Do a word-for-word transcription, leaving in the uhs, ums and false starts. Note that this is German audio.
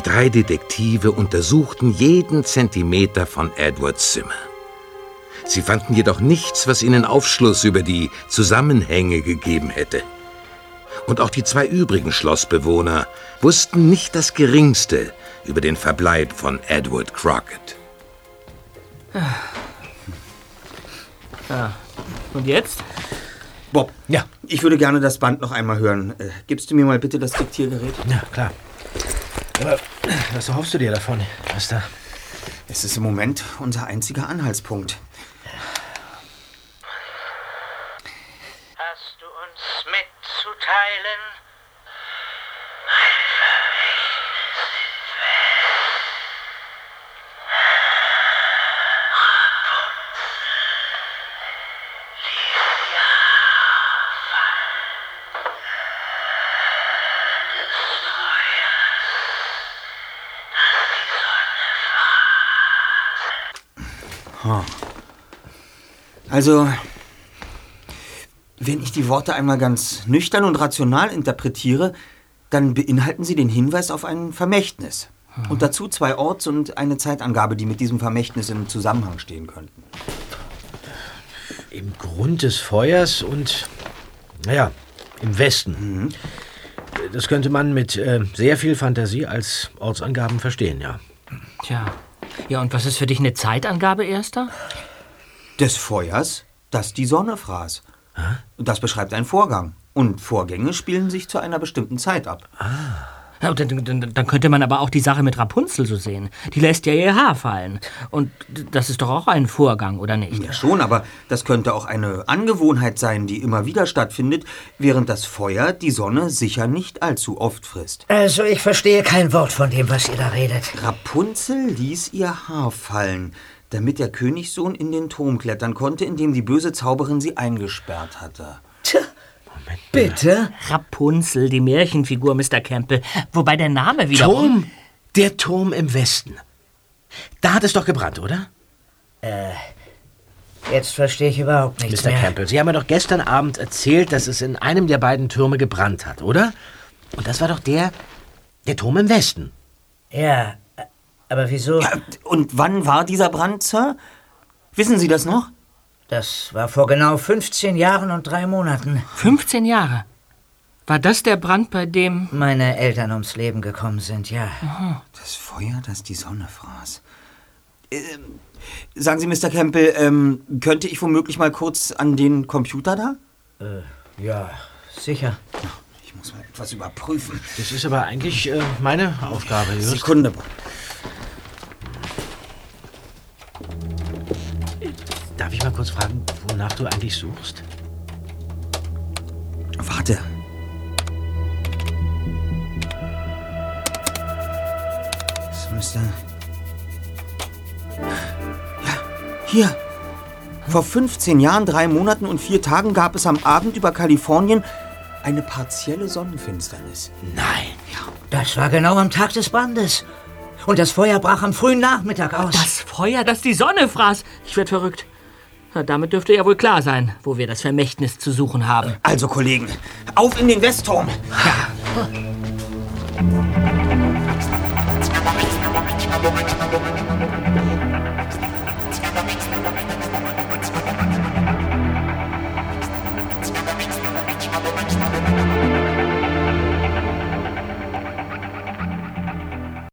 drei Detektive untersuchten jeden Zentimeter von Edwards Zimmer. Sie fanden jedoch nichts, was ihnen Aufschluss über die Zusammenhänge gegeben hätte. Und auch die zwei übrigen Schlossbewohner wussten nicht das Geringste über den Verbleib von Edward Crockett. Ja. Und jetzt? Bob, ja, ich würde gerne das Band noch einmal hören. Äh, gibst du mir mal bitte das Diktiergerät? Ja, klar. Aber was erhoffst du dir davon, Buster? Es ist im Moment unser einziger Anhaltspunkt. Hast du uns mitzuteilen? Also, wenn ich die Worte einmal ganz nüchtern und rational interpretiere, dann beinhalten sie den Hinweis auf ein Vermächtnis. Mhm. Und dazu zwei Orts- und eine Zeitangabe, die mit diesem Vermächtnis im Zusammenhang stehen könnten. Im Grund des Feuers und, naja, im Westen. Mhm. Das könnte man mit äh, sehr viel Fantasie als Ortsangaben verstehen, ja. Tja. Ja, und was ist für dich eine Zeitangabe, Erster? Des Feuers, das die Sonne fraß. Hä? Das beschreibt einen Vorgang. Und Vorgänge spielen sich zu einer bestimmten Zeit ab. Ah. Ja, dann, dann, dann könnte man aber auch die Sache mit Rapunzel so sehen. Die lässt ja ihr Haar fallen. Und das ist doch auch ein Vorgang, oder nicht? Ja schon, aber das könnte auch eine Angewohnheit sein, die immer wieder stattfindet, während das Feuer die Sonne sicher nicht allzu oft frisst. Also ich verstehe kein Wort von dem, was ihr da redet. Rapunzel ließ ihr Haar fallen, damit der Königssohn in den Turm klettern konnte, in dem die böse Zauberin sie eingesperrt hatte. Tja. Moment, bitte? Rapunzel, die Märchenfigur, Mister Campbell. Wobei der Name wieder... Turm? Der Turm im Westen. Da hat es doch gebrannt, oder? Äh, jetzt verstehe ich überhaupt nichts Mister mehr. Campbell, Sie haben mir doch gestern Abend erzählt, dass es in einem der beiden Türme gebrannt hat, oder? Und das war doch der, der Turm im Westen. Ja, aber wieso? Ja, und wann war dieser Brand, Sir? Wissen Sie das noch? Das war vor genau fünfzehn Jahren und drei Monaten. fünfzehn Jahre? War das der Brand, bei dem... meine Eltern ums Leben gekommen sind, ja. Aha. Das Feuer, das die Sonne fraß. Ähm, sagen Sie, Mister Campbell, ähm, könnte ich womöglich mal kurz an den Computer da? Äh, ja, sicher. Ich muss mal etwas überprüfen. Das ist aber eigentlich äh, meine Aufgabe, Just. Sekunde, Bob. Darf ich mal kurz fragen, wonach du eigentlich suchst? Warte. Das müsste... Ja, hier. Vor fünfzehn Jahren, drei Monaten und vier Tagen gab es am Abend über Kalifornien eine partielle Sonnenfinsternis. Nein. Ja. Das war genau am Tag des Brandes. Und das Feuer brach am frühen Nachmittag aus. Das Feuer, das die Sonne fraß. Ich werd verrückt. Na, damit dürfte ja wohl klar sein, wo wir das Vermächtnis zu suchen haben. Also, Kollegen, auf in den Westturm. Ja.